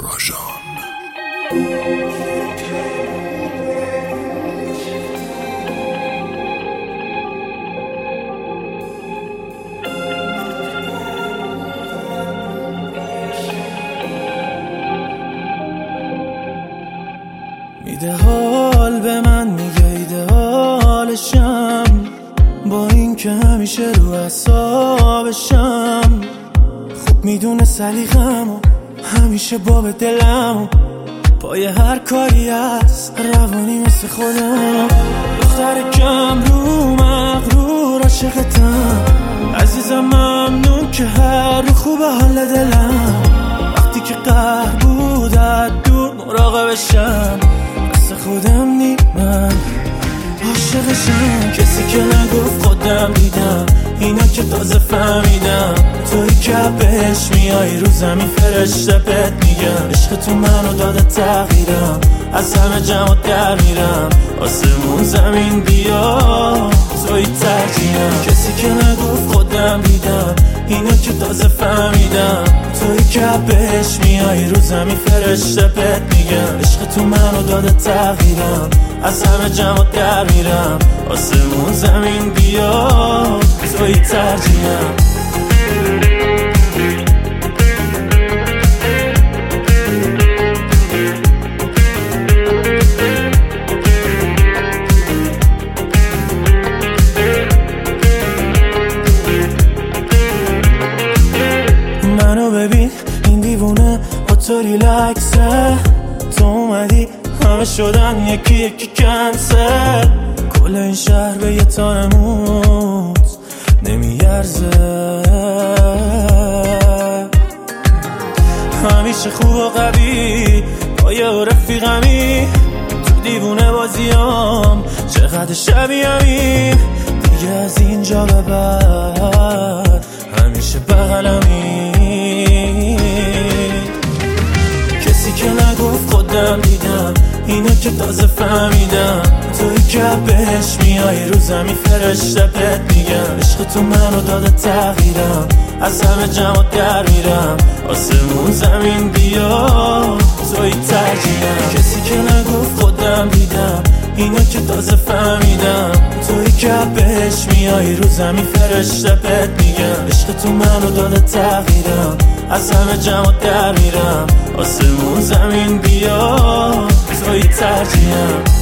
کاشان. میده حال به من، میگه ایدئالشم، با این که همیشه رو اعصابشم. خوب میدونه سلیقه‌مو، همیشه باب دلمو، پای هر کاری هست روانی مثل خودم. دختر کم رو مغرور عاشقتم، عزیزم ممنون که هر رو خوب حال دلم. وقتی که قهر بود از دور مراقبشم، مثل خودم نی من عاشقشم. کسی که نگفت خودم دیدم، اینا که تازه فهمیدم. توی که بهش میای رو زمین فرشته بهت میگم. عشق تو منو داده تغییرم، از همه جمع در میرم. آسمون زمین بیا توی ترجیحم. کسی که نگفت خودم دیدم، اینا که تازه فهمیدم. توی که بهش میای رو زمین فرشته بهت میگم. عشق تو منو داده تغییرم، از همه جمع در میرم. آسمون زمین بیا توی ترجیحم. منو ببین این دیوونه با تو ریلکسه. تو اومدی همه شدن یکی یکی کنسل. کل این شهر به یه تانموت نمیارزه. همیشه خوب و قوی با یه رفیقمی، تو دیوونه بازیام چقدر شبیه‌می. دیگه از اینجا به بعد همیشه بغلمی. کسی که نگفت خودم دیدم، اینا که تازه فهمیدم. توی که بهش میای رو زمین فرشته بهت میگم. عشق تو منو داده تغییرم، از همه جمع در میرم. آسمون زمین بیا توی ترجیحم. کسی که نگفت خودم دیدم، اینا که تازه فهمیدم. توی که بهش میای رو زمین فرشته بهت میگم. عشق تو منو داده تغییرم، از همه جمع در میرم. آسمون زمین بیا توی ترجیحم.